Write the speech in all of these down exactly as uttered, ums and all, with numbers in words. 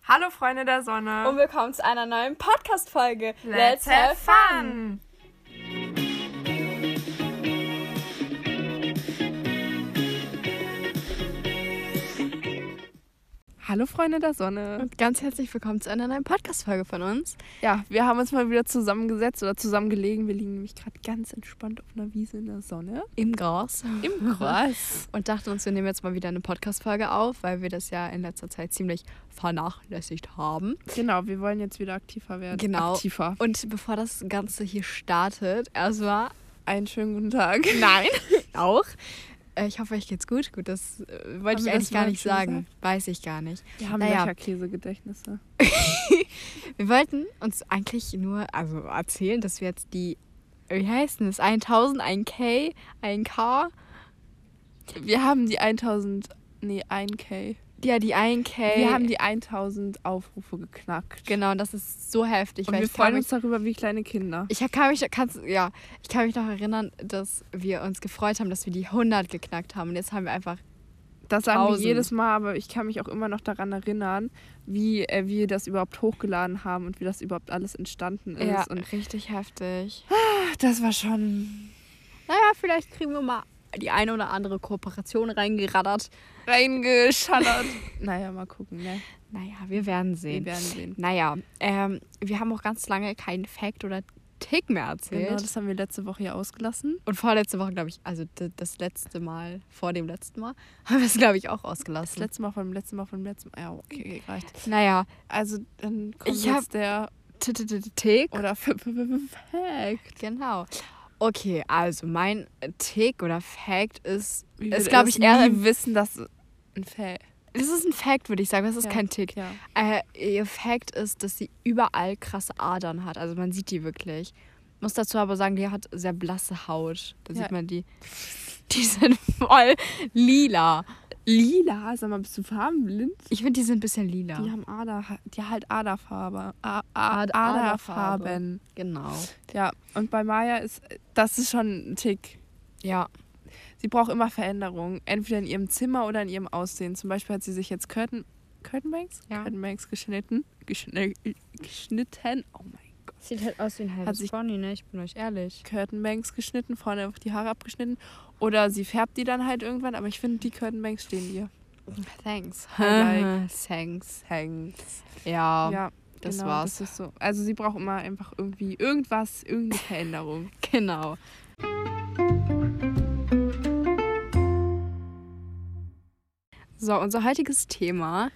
Hallo Freunde der Sonne und willkommen zu einer neuen Podcast-Folge. Let's have fun! Hallo Freunde der Sonne. Und ganz herzlich willkommen zu einer neuen Podcast-Folge von uns. Ja, wir haben uns mal wieder zusammengesetzt oder zusammengelegen. Wir liegen nämlich gerade ganz entspannt auf einer Wiese in der Sonne. Im Gras. Im Gras. Und dachten uns, wir nehmen jetzt mal wieder eine Podcast-Folge auf, weil wir das ja in letzter Zeit ziemlich vernachlässigt haben. Genau, wir wollen jetzt wieder aktiver werden. Genau. Aktiver. Und bevor das Ganze hier startet, erstmal einen schönen guten Tag. Nein, auch. Ich hoffe, euch geht's gut. Gut, das äh, wollte ich eigentlich gar nicht sagen. Gesagt? Weiß ich gar nicht. Wir haben naja. Löcherkäse-Gedächtnisse. Wir wollten uns eigentlich nur also erzählen, dass wir jetzt die, wie heißt denn das, tausend, ein K, ein K? Wir haben die tausend, nee, ein K. Ja, die ein K. Wir haben die tausend Aufrufe geknackt. Genau, das ist so heftig. Und weil wir ich freuen mich, uns darüber wie kleine Kinder. Ich kann mich, kannst, ja, ich kann mich noch erinnern, dass wir uns gefreut haben, dass wir die hundert geknackt haben. Und jetzt haben wir einfach Das sagen tausend. wir jedes Mal, aber ich kann mich auch immer noch daran erinnern, wie äh, wir das überhaupt hochgeladen haben und wie das überhaupt alles entstanden ist. Ja, und richtig heftig. Das war schon... Naja, vielleicht kriegen wir mal die eine oder andere Kooperation reingeraddert. Reingeschallert. Naja, mal gucken, ne? Naja, wir werden sehen. Wir werden sehen. Naja, ähm, wir haben auch ganz lange keinen Fact oder Tick mehr erzählt. Genau, das haben wir letzte Woche hier ausgelassen. Und vorletzte Woche, glaube ich, also d- das letzte Mal, vor dem letzten Mal, haben wir es, glaube ich, auch ausgelassen. Das letzte Mal von dem letzten Mal von dem letzten Mal. Ja, okay, reicht. Naja. Also, dann kommt ich jetzt der... Tick. Oder Fact. Genau. Okay, also mein Tick oder Fact ist, Wie ist glaube ich, eher... nie wissen, dass ein Fact... Das ist ein Fact, würde ich sagen. Das ist ja. kein Tick. Ja. Äh, ihr Fact ist, dass sie überall krasse Adern hat. Also man sieht die wirklich. Ich muss dazu aber sagen, die hat sehr blasse Haut. Da ja. sieht man die. Die sind voll lila. Lila? Sag mal, bist du farbenblind? Ich finde, die sind ein bisschen lila. Die haben Ader, die halt Aderfarbe. A- A- Ad- Aderfarben. Genau. Ja, und bei Maya ist, das ist schon ein Tick. Ja. Sie braucht immer Veränderungen, entweder in ihrem Zimmer oder in ihrem Aussehen. Zum Beispiel hat sie sich jetzt Curtain, Curtainbanks? Ja. Curtainbanks geschnitten. Geschn geschnitten. Oh mein Gott. Sieht halt aus wie ein halbes Pony, ne? Ich bin euch ehrlich. Curtainbanks geschnitten, vorne einfach die Haare abgeschnitten. Oder sie färbt die dann halt irgendwann, aber ich finde, die Curtainbanks stehen dir. Thanks. I like. Thanks. Thanks. Ja, Ja, das genau, war's. Das ist so. Also sie braucht immer einfach irgendwie irgendwas, irgendeine Veränderung. Genau. So, unser heutiges Thema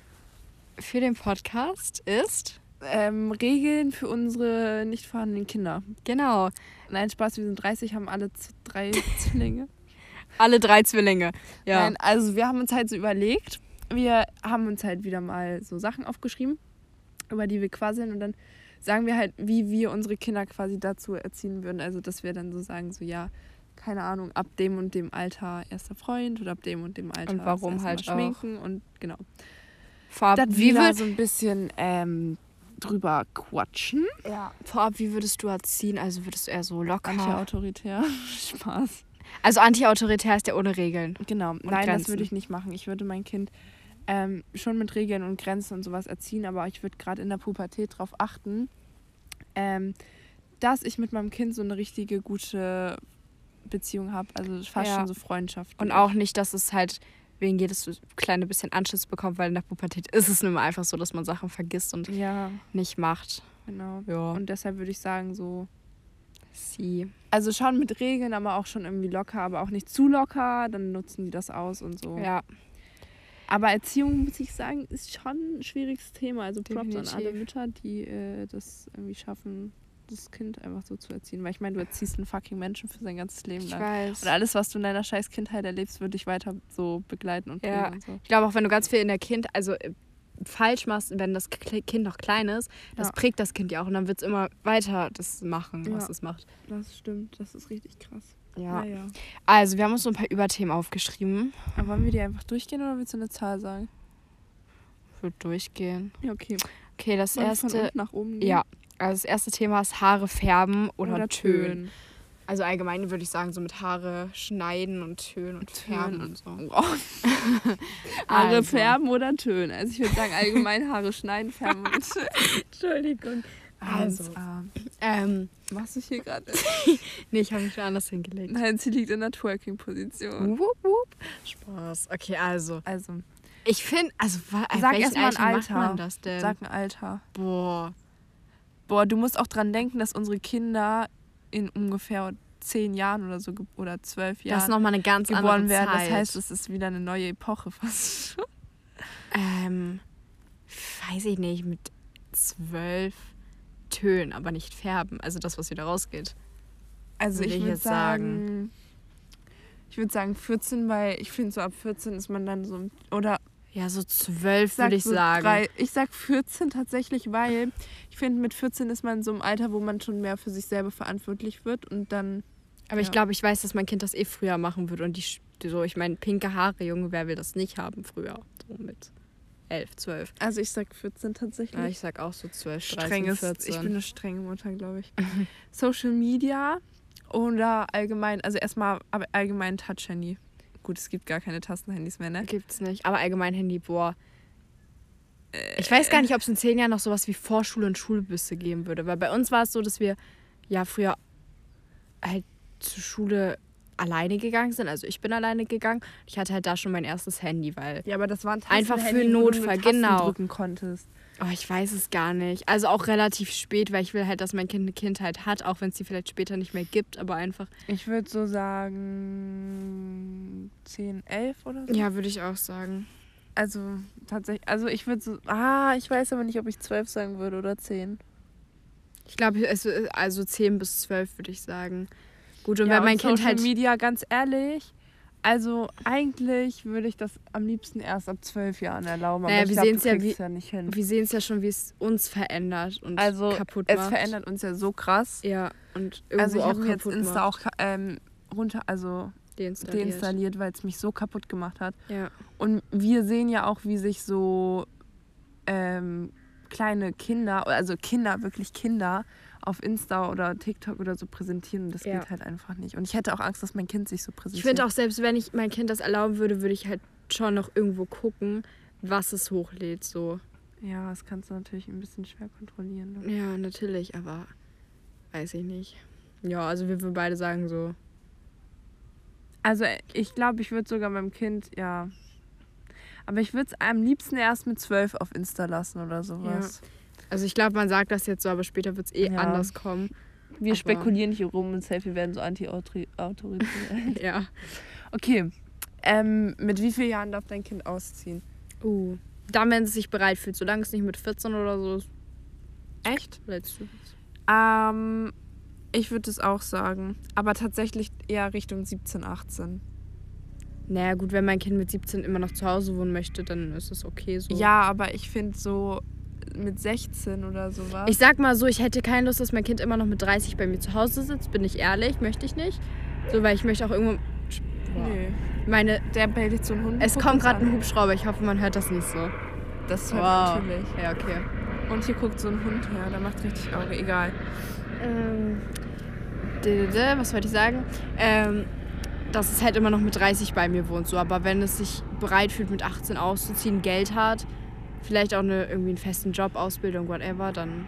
für den Podcast ist... Ähm, Regeln für unsere nicht vorhandenen Kinder. Genau. Nein, Spaß, wir sind dreißig, haben alle z- drei Zwillinge. Alle drei Zwillinge, ja. Nein, also wir haben uns halt so überlegt, wir haben uns halt wieder mal so Sachen aufgeschrieben, über die wir quasseln und dann sagen wir halt, wie wir unsere Kinder quasi dazu erziehen würden. Also, dass wir dann so sagen, so ja, keine Ahnung, ab dem und dem Alter erster Freund oder ab dem und dem Alter und warum das erste halt Mal schminken auch. und genau. Vorab, Dass wie wir da würd, so ein bisschen ähm, drüber quatschen. ja. Vorab, wie würdest du erziehen? Also würdest du eher so locker... Anti-autoritär. Spaß. Also anti-autoritär ist ja ohne Regeln. Genau. Nein, Grenzen. das würde ich nicht machen. Ich würde mein Kind ähm, schon mit Regeln und Grenzen und sowas erziehen, aber ich würde gerade in der Pubertät darauf achten, ähm, dass ich mit meinem Kind so eine richtige, gute Beziehung habe. Also fast Ja. schon so Freundschaft. Und auch nicht, dass es halt wegen jedes kleine bisschen Anschiss bekommt, weil in der Pubertät ist es nun mal einfach so, dass man Sachen vergisst und Ja, nicht macht. genau. Ja. Und deshalb würde ich sagen, so. Sie. Also schon mit Regeln, aber auch schon irgendwie locker, aber auch nicht zu locker. Dann nutzen die das aus und so. Ja. Aber Erziehung, muss ich sagen, ist schon ein schwieriges Thema. Also Props an Definitiv. alle Mütter, die äh, das irgendwie schaffen, das Kind einfach so zu erziehen. Weil ich meine, du erziehst einen fucking Menschen für sein ganzes Leben Ich lang. weiß. Und alles, was du in deiner scheiß Kindheit erlebst, wird dich weiter so begleiten und prägen Ja. und so. Ich glaube auch, wenn du ganz viel in der Kind, also äh, falsch machst, wenn das K- Kind noch klein ist, das Ja. prägt das Kind ja auch und dann wird es immer weiter das machen, was Ja. es macht. Das stimmt, das ist richtig krass. Ja. Naja. Also, wir haben uns so ein paar Überthemen aufgeschrieben. Aber wollen wir die einfach durchgehen oder willst du eine Zahl sagen? Ich würde durchgehen. Ja, okay. Okay, das Wollen wir von erste. unten nach oben gehen? Ja, also das erste Thema ist Haare färben oder, Oder tönen. Tönen. Also allgemein würde ich sagen, so mit Haare schneiden und tönen und färben und so. Oh. Haare Also. färben oder tönen. Also ich würde sagen, allgemein Haare schneiden, färben und tönen. Entschuldigung. Also, Also, ähm, machst du hier gerade? nee, ich habe mich schon anders hingelegt. Nein, sie liegt in der Twerking-Position. Wupp, wupp. Spaß. Okay, also. Also, Ich finde, also, wa- sag welchen erst mal ein Alter macht Alter. man das denn? Sag ein Alter. Boah. Boah, du musst auch dran denken, dass unsere Kinder in ungefähr zehn Jahren oder so ge- oder zwölf Jahren Das ist nochmal eine ganz geboren andere werden. Zeit. Das heißt, es ist wieder eine neue Epoche fast schon. Ähm, weiß ich nicht, mit zwölf tönen, aber nicht färben. Also das, was wieder rausgeht. Also Würde ich ich würde jetzt sagen, sagen. ich würde sagen vierzehn, weil ich finde so ab vierzehn ist man dann so, oder Ja, so zwölf sag würde ich so sagen. drei, ich sag vierzehn tatsächlich, weil ich finde mit vierzehn ist man in so einem Alter, wo man schon mehr für sich selber verantwortlich wird und dann, Aber ich ja. glaube, ich weiß, dass mein Kind das eh früher machen würde. Und die, sch- die so, ich meine, pinke Haare, Junge, wer will das nicht haben früher? So mit elf, zwölf. also ich sag vierzehn tatsächlich. Ja, ich sag auch so zwölf, dreizehn, Strenges, vierzehn. ich bin eine strenge Mutter, glaube ich. Social Media oder allgemein, also erstmal aber allgemein Touch-Handy. Gut, es gibt gar keine Tastenhandys mehr, ne? Gibt's nicht. Aber allgemein Handy, boah. Ich weiß gar nicht, ob es in zehn Jahren noch sowas wie Vorschule und Schulbusse geben würde. Weil bei uns war es so, dass wir ja früher halt zur Schule alleine gegangen sind. Also ich bin alleine gegangen. Ich hatte halt da schon mein erstes Handy, weil... Ja, aber das war ein Einfach für Tastenhandy, wo du Notfall, mit Tasten genau. drücken konntest. Oh, ich weiß es gar nicht. Also auch relativ spät, weil ich will halt, dass mein Kind eine Kindheit hat, auch wenn es die vielleicht später nicht mehr gibt, aber einfach... Ich würde so sagen zehn, elf oder so. Ja, würde ich auch sagen. Also tatsächlich, also ich würde so, ah, ich weiß aber nicht, ob ich zwölf sagen würde oder zehn. Ich glaube, es- also zehn bis zwölf würde ich sagen. Gut, und Ja, wenn mein und Kind Social halt... Media, ganz ehrlich, also eigentlich würde ich das am liebsten erst ab zwölf Jahren erlauben, aber Naja, ich wir glaube, sehen's du ja, kriegst wie- es ja nicht hin. Wir sehen es ja schon, wie es uns verändert und Also kaputt es macht. verändert uns ja so krass. Ja, und irgendwo Also ich auch habe mir jetzt kaputt Insta macht. auch ähm, runter, also Deinstalliert. deinstalliert, weil es mich so kaputt gemacht hat. Ja. Und wir sehen ja auch, wie sich so ähm, kleine Kinder, also Kinder, wirklich Kinder, auf Insta oder TikTok oder so präsentieren. Und das Ja. geht halt einfach nicht. Und ich hätte auch Angst, dass mein Kind sich so präsentiert. Ich finde auch, selbst wenn ich mein Kind das erlauben würde, würde ich halt schon noch irgendwo gucken, was es hochlädt. So. Ja, das kannst du natürlich ein bisschen schwer kontrollieren. Ne? Ja, natürlich, aber weiß ich nicht. Ja, also wir würden beide sagen so. Also ich glaube, ich würde sogar meinem Kind, ja. Aber ich würde es am liebsten erst mit zwölf auf Insta lassen oder sowas. Also ich glaube, man sagt das jetzt so, aber später wird es eh Ja. anders kommen. Wir Aber- spekulieren hier rum und safe, wir werden so anti-autoritär. Ja. Okay. Ähm, mit wie vielen Jahren darf dein Kind ausziehen? Uh. Dann, wenn es sich bereit fühlt, solange es nicht mit vierzehn oder so ist. Echt? Let's do it. Ähm, ich würde es auch sagen. Aber tatsächlich eher Richtung siebzehn, achtzehn. Naja, gut, wenn mein Kind mit siebzehn immer noch zu Hause wohnen möchte, dann ist es okay so. Ja, aber ich finde so mit sechzehn oder sowas. Ich sag mal so, ich hätte keine Lust, dass mein Kind immer noch mit dreißig bei mir zu Hause sitzt, bin ich ehrlich, möchte ich nicht. So, weil ich möchte auch irgendwo... Nö. Meine... Der bellt jetzt so ein Hund. Es Guck kommt uns gerade ein an. Hubschrauber, ich hoffe, man hört das nicht so. Das hört man natürlich. Ja, okay. Und hier guckt so ein Hund her, der macht richtig Auge. Egal. Ähm, d- d- d- was wollte ich sagen? Ähm, dass es halt immer noch mit dreißig bei mir wohnt, so. Aber wenn es sich bereit fühlt, mit achtzehn auszuziehen, Geld hat, vielleicht auch eine, irgendwie einen festen Job, Ausbildung, whatever, dann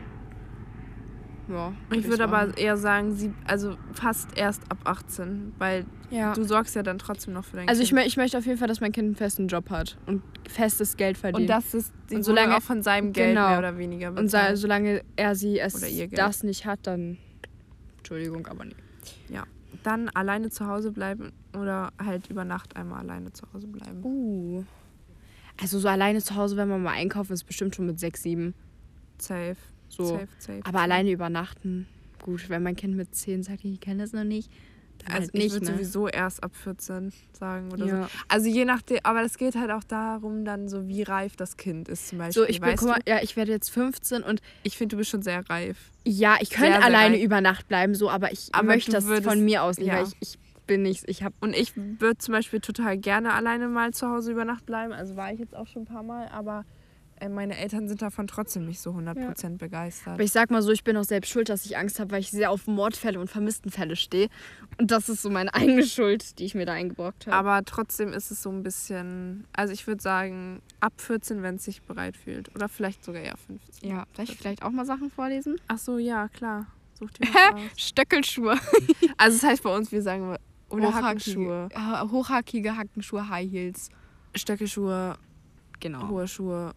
ja. würd Ich würde machen. aber eher sagen, sie, also fast erst ab achtzehn, weil Ja. du sorgst ja dann trotzdem noch für dein Also ich, Kind. mö- ich möchte auf jeden Fall, dass mein Kind einen festen Job hat und festes Geld verdient. Und das ist die Und solange solange- auch von seinem Geld genau. mehr oder weniger Und sa- bezahlt. solange er sie es Oder ihr Geld. das nicht hat, dann Entschuldigung, aber nee. Dann alleine zu Hause bleiben oder halt über Nacht einmal alleine zu Hause bleiben. Uh. Also so alleine zu Hause, wenn man mal einkaufen, ist bestimmt schon mit sechs, sieben. Safe. So. Safe, safe. Aber alleine übernachten, gut, wenn mein Kind mit zehn sagt, ich kenne das noch nicht, dann Also halt ich nicht, würde ne? sowieso erst ab vierzehn sagen oder so. Ja. Also je nachdem, aber es geht halt auch darum dann so, wie reif das Kind ist zum Beispiel. So, ich bin, weißt guck mal, du? ja, ich werde jetzt fünfzehn und Ich finde, du bist schon sehr reif. ja, ich könnte Sehr, sehr alleine reif. über Nacht bleiben, so, aber ich Aber möchte du das würdest- von mir aus nicht, ja. weil ich, ich bin nicht, ich habe Und ich würde zum Beispiel total gerne alleine mal zu Hause über Nacht bleiben. Also war ich jetzt auch schon ein paar Mal, aber äh, meine Eltern sind davon trotzdem nicht so hundert Prozent ja. begeistert. Aber ich sag mal so, ich bin auch selbst schuld, dass ich Angst habe, weil ich sehr auf Mordfälle und Vermisstenfälle stehe. Und das ist so meine eigene Schuld, die ich mir da eingebrockt habe. Aber trotzdem ist es so ein bisschen, also ich würde sagen, ab vierzehn, wenn es sich bereit fühlt. Oder vielleicht sogar eher fünfzehn. Ja, soll ich vielleicht auch mal Sachen vorlesen? Ach so, ja, klar. Such dir was aus. Stöckelschuhe. Also das heißt bei uns, wir sagen, oder Hochhackenschuhe. Hackenschuhe. Hochhackige Hackenschuhe, High Heels. Stöckelschuhe, genau. Hohe Schuhe.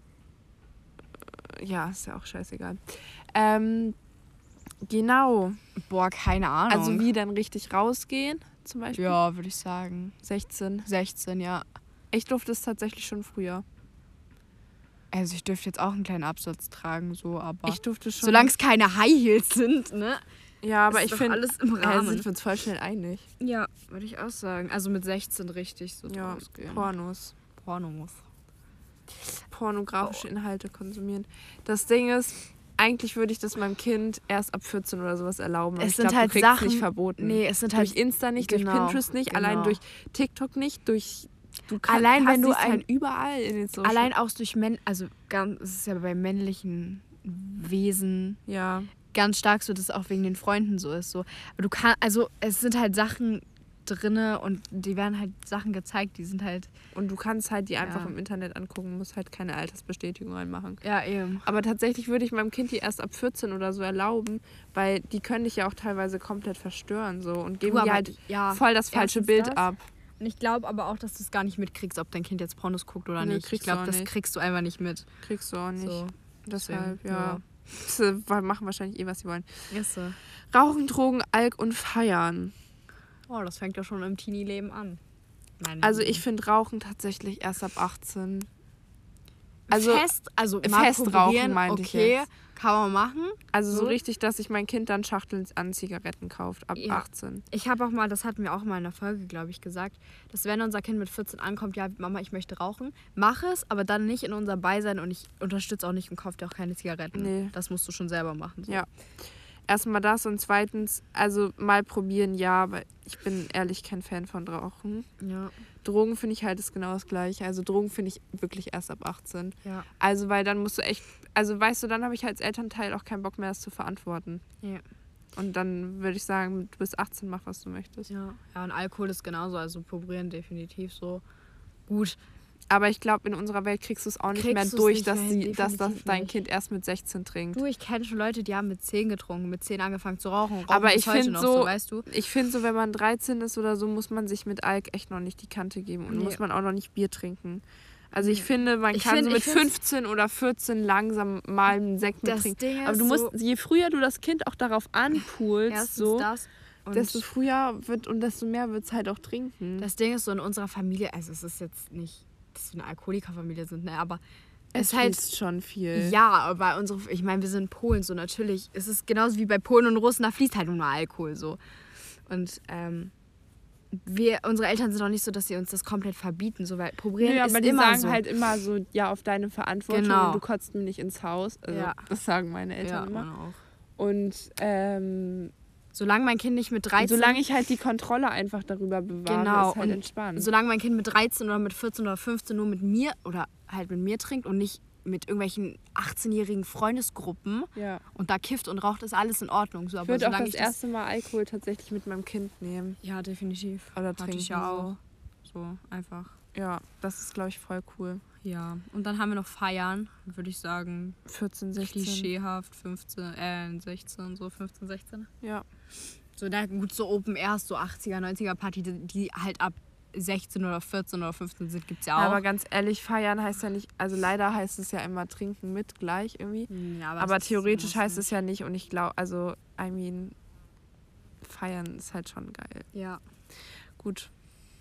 Ja, ist ja auch scheißegal. Ähm, genau. Boah, keine Ahnung. Also wie dann richtig rausgehen, zum Beispiel? Ja, würde ich sagen. sechzehn. sechzehn, ja. Ich durfte es tatsächlich schon früher. Also ich dürfte jetzt auch einen kleinen Absatz tragen, so, aber... Ich durfte schon... Solange es keine High Heels sind, ne? Ja, aber ist ich doch finde... alles im Äh, Rahmen. sind wir uns voll schnell einig. Ja, würde ich auch sagen. Also mit sechzehn richtig so Ja, rausgehen. Pornos. Pornos. Pornografische oh. Inhalte konsumieren. Das Ding ist, eigentlich würde ich das meinem Kind erst ab vierzehn oder sowas erlauben. Aber es ich sind glaub, halt du kriegst Sachen nicht verboten. Nee, es sind halt durch Insta nicht, genau, durch Pinterest nicht, genau. allein durch TikTok nicht, durch du kannst, allein wenn du ein, ein, überall in den Social. Allein auch durch Männ also ganz es ist ja bei männlichen Wesen ja ganz stark so, dass es auch wegen den Freunden so ist so. Aber du kannst also es sind halt Sachen drinne und die werden halt Sachen gezeigt, die sind halt... Und du kannst halt die ja. einfach im Internet angucken, musst halt keine Altersbestätigung reinmachen. Ja, eben. Aber tatsächlich würde ich meinem Kind die erst ab vierzehn oder so erlauben, weil die können dich ja auch teilweise komplett verstören so und geben du, dir halt ja, voll das falsche Bild das. ab. Und ich glaube aber auch, dass du es gar nicht mitkriegst, ob dein Kind jetzt Pornos guckt oder Nö, nicht. Ich glaube, das nicht. kriegst du einfach nicht mit. Kriegst du auch nicht. So. Deshalb, Deswegen, ja. ja. Das machen wahrscheinlich eh, was sie wollen. Ist so. Rauchen, Drogen, Alk und Feiern. Oh, das fängt ja schon im Teenie-Leben an. Meine also ich finde Rauchen tatsächlich erst ab achtzehn. Also fest, also fest rauchen meinte ich okay, jetzt. Kann man machen. Also so so richtig, dass sich mein Kind dann Schachteln an Zigaretten kauft, ab ja. achtzehn. Ich habe auch mal, das hatten wir auch mal in der Folge, glaube ich, gesagt, dass wenn unser Kind mit vierzehn ankommt, ja, Mama, ich möchte rauchen, mach es, aber dann nicht in unser Beisein und ich unterstütze auch nicht und kaufe dir auch keine Zigaretten. Nee. Das musst du schon selber machen. So. Ja. Erstmal das und zweitens, also mal probieren, ja, aber ich bin ehrlich kein Fan von Rauchen. Ja. Drogen finde ich halt ist genau das Gleiche. Also Drogen finde ich wirklich erst ab achtzehn. Ja. Also weil dann musst du echt, also weißt du, dann habe ich als Elternteil auch keinen Bock mehr, das zu verantworten. Ja. Und dann würde ich sagen, du bist achtzehn, mach was du möchtest. Ja, ja und Alkohol ist genauso, also probieren definitiv so. Gut. Aber ich glaube, in unserer Welt kriegst du es auch nicht kriegst mehr durch, nicht dass, mehr sie, hin, dass das dein nicht. Kind erst mit sechzehn trinkt. Du, ich kenne schon Leute, die haben mit zehn getrunken, mit zehn angefangen zu rauchen. rauchen aber ich finde so, so, weißt du? Ich finde so, wenn man dreizehn ist oder so, muss man sich mit Alk echt noch nicht die Kante geben und nee. muss man auch noch nicht Bier trinken. Also ich finde, man ich kann find, so mit fünfzehn oder vierzehn langsam mal einen Sekt mit trinken. Aber du musst, so je früher du das Kind auch darauf anpulst, so, das desto früher wird und desto mehr wird es halt auch trinken. Das Ding ist so in unserer Familie, also es ist jetzt nicht, dass wir eine Alkoholikerfamilie sind, ne, aber es ist halt schon viel. Ja, aber unsere, ich meine, wir sind in Polen, so natürlich. Es ist genauso wie bei Polen und Russen, da fließt halt nur Alkohol, so. Und ähm, wir, unsere Eltern sind auch nicht so, dass sie uns das komplett verbieten, so, weil probieren ja, ist aber die immer sagen so. halt immer so, ja, auf deine Verantwortung genau. und du kotzt mir nicht ins Haus. Also, ja. das sagen meine Eltern ja, immer. Auch. Und ähm, solange mein Kind nicht mit dreizehn... Solange ich halt die Kontrolle einfach darüber bewahre, genau. ist halt und entspannt. Solange mein Kind mit dreizehn oder mit vierzehn oder fünfzehn nur mit mir oder halt mit mir trinkt und nicht mit irgendwelchen achtzehnjährigen Freundesgruppen ja. und da kifft und raucht, ist alles in Ordnung. So, ich aber würde auch das ich erste Mal Alkohol tatsächlich mit meinem Kind nehmen. Ja, definitiv. Oder trinken. Hatte ich ja auch. So, einfach. Ja, das ist, glaube ich, voll cool. Ja, und dann haben wir noch Feiern, würde ich sagen. vierzehn, sechzehn. Klischeehaft, fünfzehn, äh, sechzehn, so fünfzehn, sechzehn. Ja. So, da gut, so Open Airs, so achtziger, neunziger Party, die, die halt ab sechzehn oder vierzehn oder fünfzehn sind, gibt's ja auch. Ja, aber ganz ehrlich, feiern heißt ja nicht, also leider heißt es ja immer trinken mit gleich irgendwie. Ja, aber aber theoretisch heißt es ja nicht und ich glaube, also, I mean, feiern ist halt schon geil. Ja. Gut.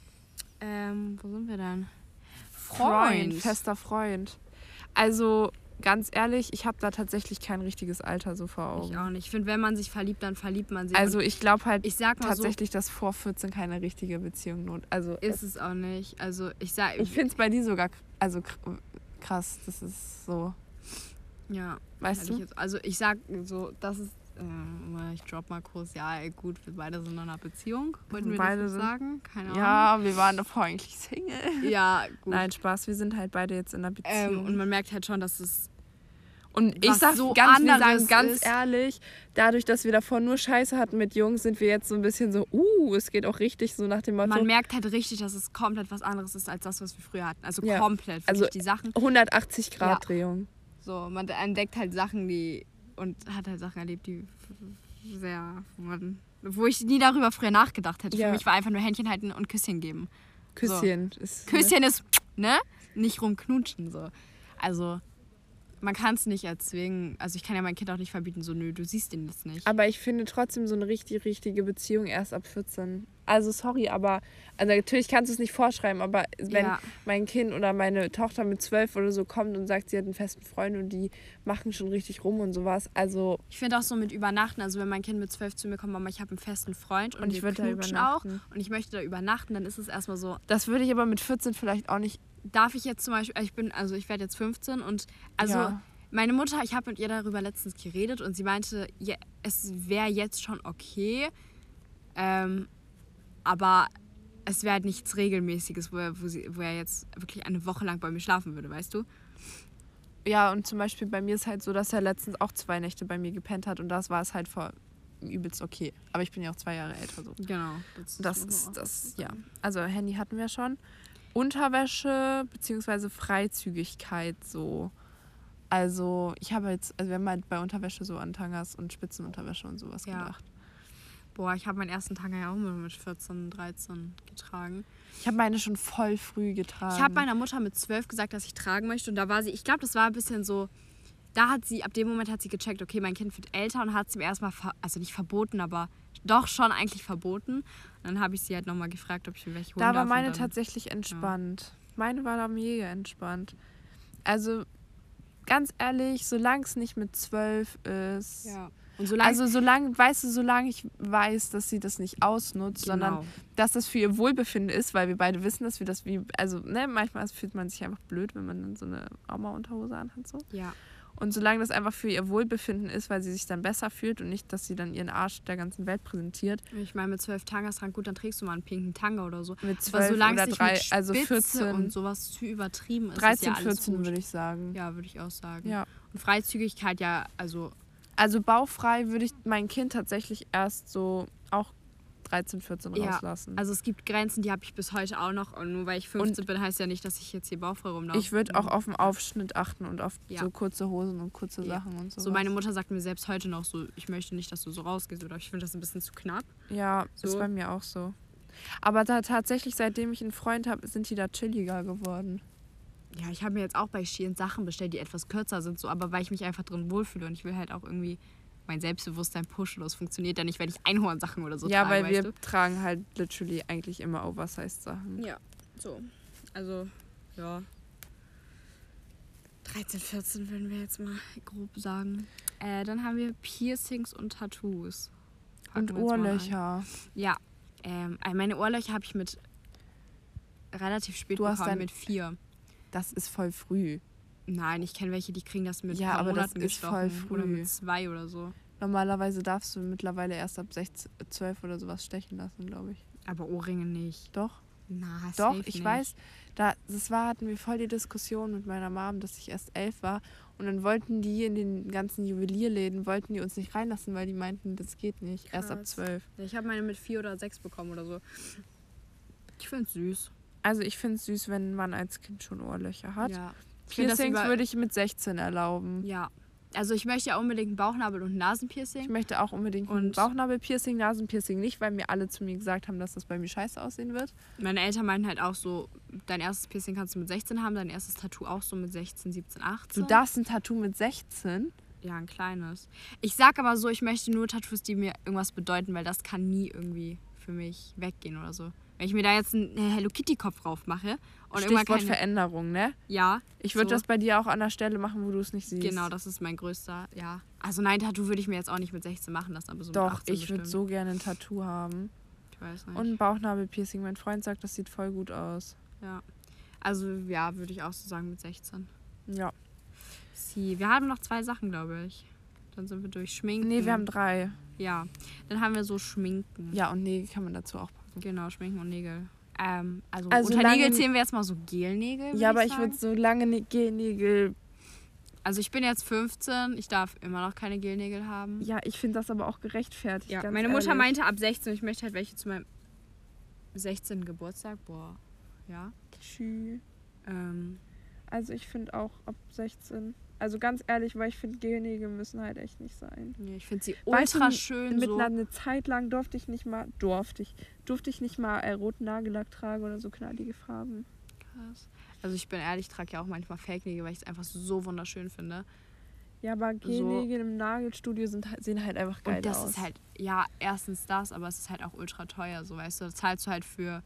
Ähm, wo sind wir denn? Freund. Freund. Fester Freund. Also, ganz ehrlich, ich habe da tatsächlich kein richtiges Alter so vor Augen. Ich auch nicht. Ich finde, wenn man sich verliebt, dann verliebt man sich. Also ich glaube halt ich sag mal tatsächlich, so, dass vor vierzehn keine richtige Beziehung not. Also ist es auch nicht. Also ich sag. Ich finde es bei dir sogar also krass. Das ist so. Ja. Weißt du? Ich jetzt, also ich sag so, das ist äh, ich drop mal kurz, ja, ey, gut, wir beide sind in einer Beziehung. Wollten wir Beide das so sind- sagen? Keine Ahnung. Ja, wir waren davor eigentlich Single. Ja, gut. Nein, Spaß, wir sind halt beide jetzt in einer Beziehung. Ähm, und man merkt halt schon, dass es Und ich was sag so ganz, wir anderes sagen ganz ist. ehrlich, dadurch, dass wir davor nur Scheiße hatten mit Jungs, sind wir jetzt so ein bisschen so, uh, es geht auch richtig so nach dem Motto. Man merkt halt richtig, dass es komplett was anderes ist als das, was wir früher hatten. Also Ja. komplett. Wirklich Also die Sachen. hundertachtzig Grad Ja. Drehung. So, man entdeckt halt Sachen, die. Und hat halt Sachen erlebt, die sehr. Wo, man, wo ich nie darüber früher nachgedacht hätte. Ja. Für mich war einfach nur Händchen halten und Küsschen geben. Küsschen. Ist, Küsschen ist, ne? Nicht rumknutschen, so. Also, man kann es nicht erzwingen. Also, ich kann ja mein Kind auch nicht verbieten, so, nö, du siehst ihn jetzt nicht. Aber ich finde trotzdem so eine richtig, richtige Beziehung erst ab vierzehn. Also sorry, aber also natürlich kannst du es nicht vorschreiben, aber wenn Ja. mein Kind oder meine Tochter mit zwölf oder so kommt und sagt, sie hat einen festen Freund und die machen schon richtig rum und sowas, also Ich finde auch so mit Übernachten, also wenn mein Kind mit zwölf zu mir kommt, Mama, ich habe einen festen Freund und, Und ich wir würde da knutschen auch übernachten. und ich möchte da übernachten, dann ist es erstmal so, das würde ich aber mit vierzehn vielleicht auch nicht. darf ich jetzt zum Beispiel, ich bin, also ich werde jetzt fünfzehn und also Ja. meine Mutter, ich habe mit ihr darüber letztens geredet und sie meinte, ja, es wäre jetzt schon okay, ähm, aber es wäre halt nichts Regelmäßiges, wo er, wo, sie, wo er jetzt wirklich eine Woche lang bei mir schlafen würde, weißt du? Ja, und zum Beispiel bei mir ist halt so, dass er letztens auch zwei Nächte bei mir gepennt hat und das war es halt vor übelst okay. Aber ich bin ja auch zwei Jahre älter so. Genau. Das ist das, ja. Also Handy hatten wir schon. Unterwäsche beziehungsweise Freizügigkeit so. Also ich habe jetzt, also wir haben halt bei Unterwäsche so an Tangas und Spitzenunterwäsche und sowas Ja. gedacht. Boah, ich habe meinen ersten Tanga ja auch nur mit vierzehn, dreizehn getragen. Ich habe meine schon voll früh getragen. Ich habe meiner Mutter mit zwölf gesagt, dass ich tragen möchte und da war sie, ich glaube, das war ein bisschen so, da hat sie, ab dem Moment hat sie gecheckt, okay, mein Kind wird älter und hat es mir erstmal, ver- also nicht verboten, aber doch schon eigentlich verboten. Und dann habe ich sie halt nochmal gefragt, ob ich mir welche holen Da war darf und meine dann, tatsächlich entspannt. Meine war da mega entspannt. Also ganz ehrlich, solange es nicht mit zwölf ist. Ja. Und solange Also solange, weißt du, solange ich weiß, dass sie das nicht ausnutzt, Genau. sondern dass das für ihr Wohlbefinden ist, weil wir beide wissen, dass wir das wie, also ne, manchmal fühlt man sich einfach blöd, wenn man dann so eine Oma-Unterhose anhat so. ja. Und solange das einfach für ihr Wohlbefinden ist, weil sie sich dann besser fühlt und nicht, dass sie dann ihren Arsch der ganzen Welt präsentiert. Ich meine, mit zwölf Tangas dran, gut, dann trägst du mal einen pinken Tanga oder so. Mit Aber zwölf solange oder es nicht drei, mit also Spitze vierzehn, und sowas zu übertrieben ist, dreizehn, ist ja alles vierzehn gut. würde ich sagen. Ja, würde ich auch sagen. Ja. Und Freizügigkeit, ja, also Also bauchfrei würde ich mein Kind tatsächlich erst so auch dreizehn, vierzehn Ja, rauslassen. Also es gibt Grenzen, die habe ich bis heute auch noch. Und nur weil ich fünfzehn bin, heißt ja nicht, dass ich jetzt hier bauchfrei rumlaufe. Ich würde auch auf den Aufschnitt achten und auf Ja. so kurze Hosen und kurze Ja. Sachen und so. So, meine Mutter sagt mir selbst heute noch so, ich möchte nicht, dass du so rausgehst oder ich finde das ein bisschen zu knapp. Ja, ist So. bei mir auch so. Aber da tatsächlich, seitdem ich einen Freund habe, sind die da chilliger geworden. Ja, ich habe mir jetzt auch bei Shein Sachen bestellt, die etwas kürzer sind, so, aber weil ich mich einfach drin wohlfühle und ich will halt auch irgendwie mein Selbstbewusstsein pushen. Das funktioniert ja nicht, wenn ich Einhornsachen oder so ja, trage, weil weißt wir du? tragen halt literally eigentlich immer Oversized Sachen. Ja, so. Also, ja. dreizehn, vierzehn würden wir jetzt mal grob sagen. Äh, dann haben wir Piercings und Tattoos. Packen Und wir jetzt mal ein. Ohrlöcher. Ja. Ähm, also meine Ohrlöcher habe ich mit relativ spät Du hast bekommen, dein- mit vier. Das ist voll früh. Nein, ich kenne welche, die kriegen das mit Ja, ein paar aber das Monaten ist voll gestochen oder früh. mit zwei oder so. Normalerweise darfst du mittlerweile erst ab sechzehn, zwölf oder sowas stechen lassen, glaube ich. Aber Ohrringe nicht. Doch? Na, Doch, safe ich nicht. weiß, da, das war, hatten wir voll die Diskussion mit meiner Mom, dass ich erst elf war. Und dann wollten die in den ganzen Juwelierläden, wollten die uns nicht reinlassen, weil die meinten, das geht nicht. Erst ab Krass. zwölf. Ich habe meine mit vier oder sechs bekommen oder so. Ich finde es süß. Also ich finde es süß, wenn man als Kind schon Ohrlöcher hat. Ja. Ich find das Piercings über- würde ich mit sechzehn erlauben. Ja. Also ich möchte ja unbedingt ein Bauchnabel- und Ich Nasenpiercing. möchte auch unbedingt ein Und- Bauchnabelpiercing, Nasenpiercing nicht, weil mir alle zu mir gesagt haben, dass das bei mir scheiße aussehen wird. Meine Eltern meinten halt auch so, dein erstes Piercing kannst du mit sechzehn haben, dein erstes Tattoo auch so mit sechzehn, siebzehn, achtzehn. Du darfst ein Tattoo mit sechzehn? Ja, ein kleines. Ich sag aber so, ich möchte nur Tattoos, die mir irgendwas bedeuten, weil das kann nie irgendwie für mich weggehen oder so. Wenn ich mir da jetzt einen Hello Kitty Kopf drauf mache und irgendwann Stichwort keine, Veränderung, ne? ja, Ich würde so. das bei dir auch an der Stelle machen, wo du es nicht siehst. Genau, das ist mein größter, ja. Also nein, Tattoo würde ich mir jetzt auch nicht mit sechzehn machen lassen, aber so mit Doch, achtzehn ich würde bestimmt. so gerne ein Tattoo haben. Ich weiß nicht. Und ein Bauchnabelpiercing. Mein Freund sagt, das sieht voll gut aus. ja. Also ja, würde ich auch so sagen mit sechzehn. Ja. Sie, wir haben noch zwei Sachen, glaube ich. Dann sind wir durch Schminken. Nee, wir haben drei. Ja, dann haben wir so Schminken. Ja, und Nägel kann man dazu auch packen. Genau, Schminken und Nägel. Ähm, also, Also unter lange- Nägel zählen wir jetzt mal so Gelnägel. Ja, aber ich, ich würde so lange Nä- Gelnägel... Also ich bin jetzt fünfzehn, ich darf immer noch keine Gelnägel haben. Ja, ich finde das aber auch gerechtfertigt. Ja, ganz meine Mutter ehrlich. meinte ab sechzehn, ich möchte halt welche zu meinem sechzehnten Geburtstag. Boah, ja. Tschü. Ähm, Also ich finde auch ab sechzehn. Also ganz ehrlich, weil ich finde, Gelnägel müssen halt echt nicht sein. ja, ich finde sie Weißt du, ultra schön Mit so. einer eine Zeit lang durfte ich nicht mal, durfte ich, durfte ich nicht mal äh, roten Nagellack tragen oder so knallige Farben. Krass. Also ich bin ehrlich, ich trage ja auch manchmal Fake-Nägel, weil ich es einfach so wunderschön finde. Ja, aber Gelnägel im Nagelstudio sind, halt- sehen halt einfach geil Und das aus. ist halt, ja, erstens das, aber es ist halt auch ultra teuer, so weißt du. Da zahlst du halt für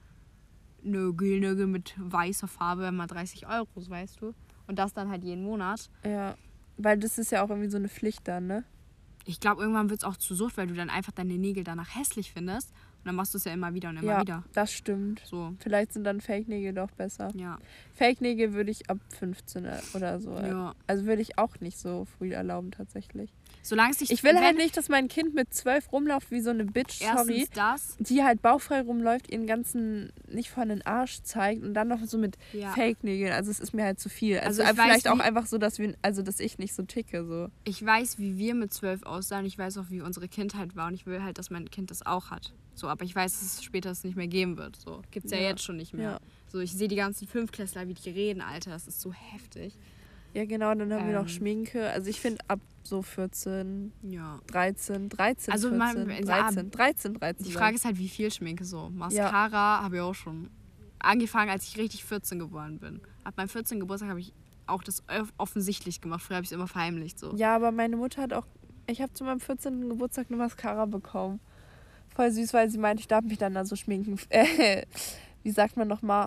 eine Gelnägel mit weißer Farbe mal dreißig Euro, so weißt du. Und das dann halt jeden Monat. Ja, weil das ist ja auch irgendwie so eine Pflicht dann, ne? Ich glaube, irgendwann wird es auch zu Sucht, weil du dann einfach deine Nägel danach hässlich findest. Und dann machst du es ja immer wieder und immer Ja, wieder. das stimmt. So, Vielleicht sind dann Fake-Nägel doch besser. ja. Fake-Nägel würde ich ab fünfzehn oder so. ja. Also würde ich auch nicht so früh erlauben tatsächlich. Solange es sich... Ich will wenn, halt nicht, dass mein Kind mit zwölf rumläuft wie so eine Bitch, sorry. Erstens das. Die halt bauchfrei rumläuft, ihren ganzen nicht von den Arsch zeigt und dann noch so mit Ja. Fake-Nägeln. Also es ist mir halt zu viel. Also Also, ich also weiß, vielleicht auch wie- einfach so, dass wir, also dass ich nicht so ticke. So. Ich weiß, wie wir mit zwölf aussahen. Ich weiß auch, wie unsere Kindheit war. Und ich will halt, dass mein Kind das auch hat. So, aber ich weiß, dass es später es nicht mehr geben wird. So, gibt's ja, Ja. jetzt schon nicht mehr. Ja. So, ich sehe die ganzen Fünftklässler, wie die reden, Alter. Das ist so heftig. Ja, genau, dann haben wir Ähm. noch Schminke. Also ich finde ab so vierzehn, Ja. dreizehn, dreizehn, Also man- vierzehn, ja, dreizehn, dreizehn, dreizehn. Die Frage ist halt, wie viel Schminke so. Mascara habe ich auch schon angefangen, als ich richtig vierzehn geworden bin. Ab meinem vierzehnten Geburtstag habe ich auch das off- offensichtlich gemacht. Früher habe ich es immer verheimlicht. So. Ja, aber meine Mutter hat auch, ich habe zu meinem vierzehnten Geburtstag eine Mascara bekommen. Voll süß, weil sie meint, ich darf mich dann da so schminken. Äh, wie sagt man nochmal,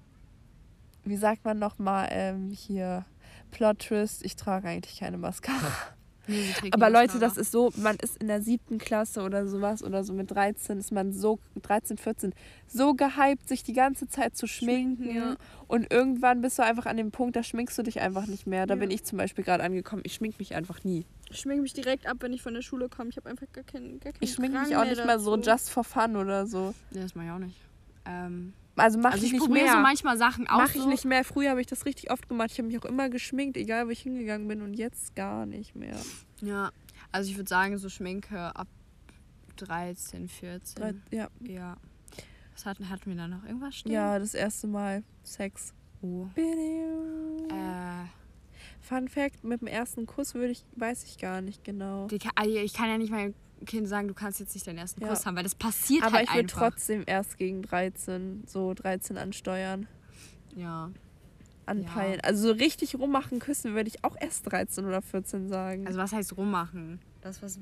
wie sagt man nochmal, ähm, hier, Plot Twist, ich trage eigentlich keine Mascara. Nee, sie trägt Aber die Leute, Mascara. das ist so, man ist in der siebten Klasse oder sowas oder so mit dreizehn, ist man so, dreizehn, vierzehn, so gehypt, sich die ganze Zeit zu schminken. Schminken, ja. Und irgendwann bist du einfach an dem Punkt, da schminkst du dich einfach nicht mehr. Da Ja. bin ich zum Beispiel gerade angekommen, ich schmink mich einfach nie. Ich schminke mich direkt ab, wenn ich von der Schule komme. Ich habe einfach gar keinen gar keinen Ich schminke Drang mich auch nicht mehr so dazu. just for fun oder so. Nee, das mache ich auch nicht. Ähm, Also mache also ich ich nicht probiere mehr. so manchmal Sachen aus. Mache ich so. nicht mehr. Früher habe ich das richtig oft gemacht. Ich habe mich auch immer geschminkt, egal wo ich hingegangen bin. Und jetzt gar nicht mehr. Ja, also ich würde sagen, so Schminke ab dreizehn, vierzehn. Drei- Ja, Ja. Was hatten, hatten wir da noch? Irgendwas stehen? ja, das erste Mal Sex. Oh. Äh. Äh, Fun Fact, mit dem ersten Kuss würde ich, weiß ich gar nicht genau. die, kann- also ich kann ja nicht meinem Kind sagen, du kannst jetzt nicht deinen ersten Ja. Kuss haben, weil das passiert Aber halt ich würde einfach. trotzdem erst gegen dreizehn, so dreizehn ansteuern, Ja. anpeilen. Ja. Also so richtig rummachen, küssen würde ich auch erst dreizehn oder vierzehn sagen. Also was heißt rummachen? Das was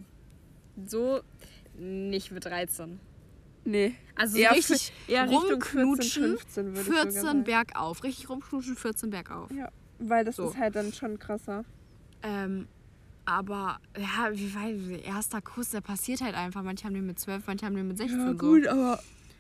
so nicht mit dreizehn. nee. Also Eher richtig für- eher Richtung rumknutschen, vierzehn, fünfzehn würde ich sogar vierzehn sagen. bergauf. Richtig rumknutschen, vierzehn bergauf. Ja, weil das So. ist halt dann schon krasser. Ähm, aber, ja, wie weit, erster Kuss, der passiert halt einfach. Manche haben den mit zwölf, manche haben den mit sechzehn. Ja, so. gut, aber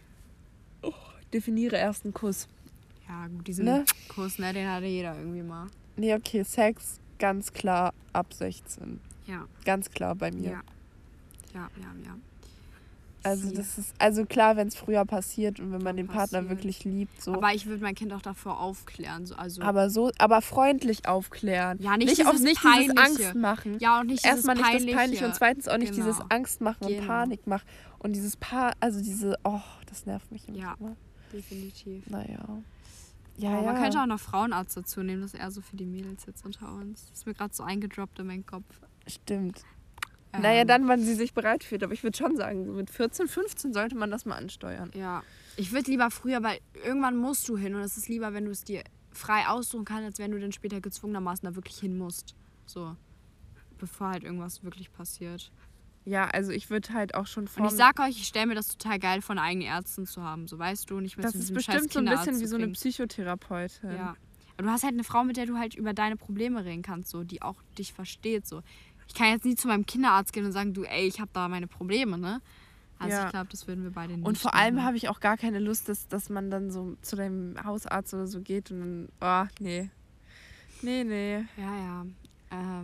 oh, definiere ersten Kuss. Ja, gut, diesen Ne? Kuss, ne, den hatte jeder irgendwie mal. Nee, okay, Sex ganz klar ab sechzehn. Ja, Ganz klar bei mir. ja. Ja, ja, ja. Also Sie- das ist also klar, wenn es früher passiert und wenn man den Partner Passiert. wirklich liebt, so. Aber ich würde mein Kind auch davor aufklären. So, also, Aber so, aber freundlich aufklären. ja, nicht, nicht dieses auf nicht dieses Peinliche. Angst machen. Ja, und nicht Erstmal dieses nicht das Peinliche Peinliche. und zweitens auch nicht Genau. dieses Angst machen und Genau. Panik machen. Und dieses Paar, also diese, oh, das nervt mich immer. Ja. Definitiv. Naja. Ja, Ja, ja. Man könnte auch noch Frauenarzt dazu nehmen, das ist eher so für die Mädels jetzt unter uns. Das ist mir gerade so eingedroppt in meinen Kopf. Stimmt. Ähm, Naja, dann, wann sie sich bereit fühlt. Aber ich würde schon sagen, so mit vierzehn, fünfzehn sollte man das mal ansteuern. Ja, ich würde lieber früher, weil irgendwann musst du hin und es ist lieber, wenn du es dir frei aussuchen kannst, als wenn du dann später gezwungenermaßen da wirklich hin musst. So, bevor halt irgendwas wirklich passiert. Ja, also ich würde halt auch schon vor. Und ich sag euch, ich stelle mir das total geil, von eigenen Ärzten zu haben, so weißt du, nicht mehr das zu ist diesem scheiß bestimmt so ein Kinderarzt bisschen wie zu so eine kriegen. Psychotherapeutin. Ja. Aber du hast halt eine Frau, mit der du halt über deine Probleme reden kannst, so, die auch dich versteht, so. Ich kann jetzt nie zu meinem Kinderarzt gehen und sagen, du, ey, ich habe da meine Probleme, ne? Also Ja. ich glaube, das würden wir beide nicht Und vor allem machen. habe ich auch gar keine Lust, dass, dass man dann so zu deinem Hausarzt oder so geht und dann, oh, nee. Nee, nee. Ja, ja. Ähm,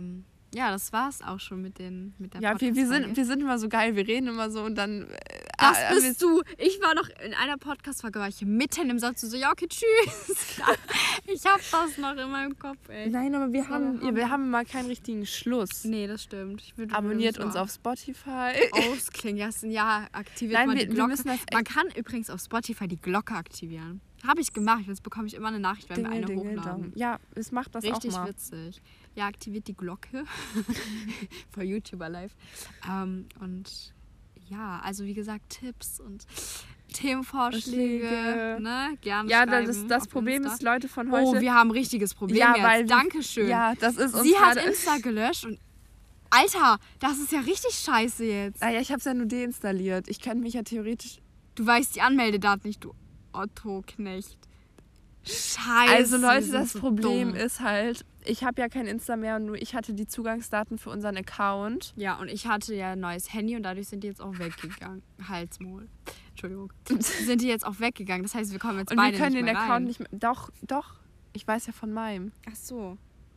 ja, das war's auch schon mit, den, mit der Ja, wir, wir, Podcast-Folge. sind, wir sind immer so geil, wir reden immer so und dann... Äh, Das äh, bist du. Ich war noch in einer Podcast-Folge, war ich mitten im Satz so, ja, okay, tschüss. Ich hab das noch in meinem Kopf, ey. Nein, aber wir war haben, der ja, wir Hammer. haben mal keinen richtigen Schluss. Nee, das stimmt. Ich würd, Abonniert wir uns müssen auf Spotify. auch ausklingen lassen. Ja, aktiviert Nein, mal wir- die wir Glocke. müssen das Man kann übrigens auf Spotify die Glocke aktivieren. Habe ich gemacht. Jetzt bekomme ich immer eine Nachricht, wenn wir Dingel, eine Dingel, hochladen. Dong. Ja, es macht das Richtig auch mal. witzig. Ja, aktiviert die Glocke. Vor YouTuber Live. Ähm, und ja, also wie gesagt, Tipps und Themenvorschläge. Vorschläge. Ne? Gerne Ja, schreiben das, das auf Problem Insta. ist, Leute von heute... Oh, wir haben ein richtiges Problem Ja, jetzt. weil wir- Dankeschön. Ja, das ist uns Sie hat gerade- Insta gelöscht und Alter, das ist ja richtig scheiße jetzt. Ah ja, ich habe es ja nur deinstalliert. Ich könnte mich ja theoretisch... Du weißt die Anmeldedaten nicht, du Otto-Knecht. Scheiße. Also wir Leute, sind das so Problem dumm. ist halt, ich habe ja kein Insta mehr und nur ich hatte die Zugangsdaten für unseren Account. Ja, und ich hatte ja ein neues Handy und dadurch sind die jetzt auch weggegangen. Halsmaul. Entschuldigung. Sind die jetzt auch weggegangen. Das heißt, wir kommen jetzt Und beide wir können nicht den mehr Account rein. nicht mehr... Doch, doch. Ich weiß ja von meinem. Ach so.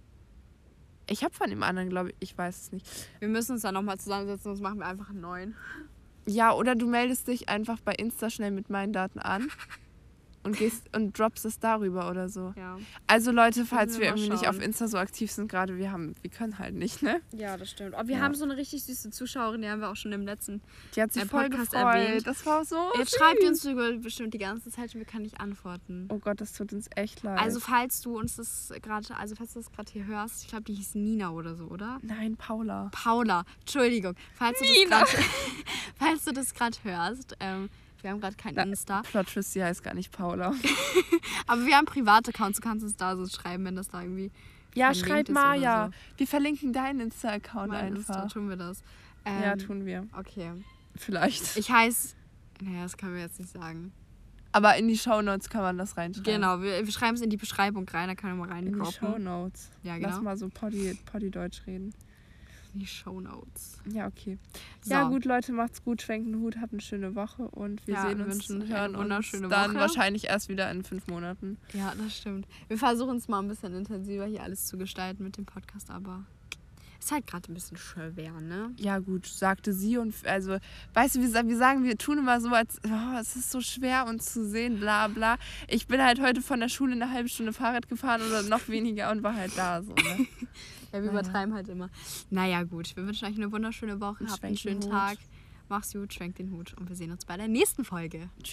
Ich habe von dem anderen, glaube ich, ich weiß es nicht. Wir müssen uns dann nochmal zusammensetzen, sonst machen wir einfach einen neuen. Ja, oder du meldest dich einfach bei Insta schnell mit meinen Daten an und gehst und droppst es darüber oder so. Ja. Also Leute, falls wir wir mal irgendwie nicht auf schauen. Insta so aktiv sind gerade, wir haben, wir können halt nicht, ne? Ja, das stimmt. Aber wir Ja. haben so eine richtig süße Zuschauerin, die haben wir auch schon im letzten. Die hat sich Ein voll Podcast gefreut. erwähnt. Das war so Jetzt süß. schreibt ihr uns sogar bestimmt die ganze Zeit und wir können nicht antworten. Oh Gott, das tut uns echt leid. Also falls du uns das gerade, also falls du das gerade hier hörst, ich glaube, die hieß Nina oder so, oder? Nein, Paula. Paula, Entschuldigung. Falls du Nina. das gerade, falls du das gerade hörst, ähm, wir haben gerade kein Na, Insta, Plot Twist, sie heißt gar nicht Paula. aber wir haben private Accounts, du kannst uns da so schreiben, wenn das da irgendwie Ja, verlinkt schreib ist oder Maja. so. Wir verlinken deinen Insta-Account Mein Insta, einfach. tun wir das. Ja, Ähm, tun wir. Okay. Vielleicht. Ich heiße, naja, das können wir jetzt nicht sagen. Aber in die Shownotes kann man das reinschreiben. Genau, wir, wir schreiben es in die Beschreibung rein, da können wir mal In die reindroppen. Shownotes. Ja, genau. Lass mal so Poddy, Poddy-Deutsch reden. Die Shownotes. Ja, okay. So. Ja, gut, Leute, macht's gut, schwenkt den Hut, habt eine schöne Woche und wir Ja, sehen wir uns, wünschen euch eine hören uns wunderschöne dann Woche. wahrscheinlich erst wieder in fünf Monaten. Ja, das stimmt. Wir versuchen es mal ein bisschen intensiver hier alles zu gestalten mit dem Podcast, aber ist halt gerade ein bisschen schwer, ne? Ja, gut, sagte sie und also, weißt du, wir, sa- wir sagen, wir tun immer so, als oh, es ist so schwer uns zu sehen, bla bla. Ich bin halt heute von der Schule eine halbe Stunde Fahrrad gefahren oder noch weniger und war halt da so, ne? Ja, wir Naja. übertreiben halt immer. Naja, gut. Wir wünschen euch eine wunderschöne Woche. Und Habt einen schwenkt den schönen Hut. Tag. Mach's gut, schwenkt den Hut. Und wir sehen uns bei der nächsten Folge.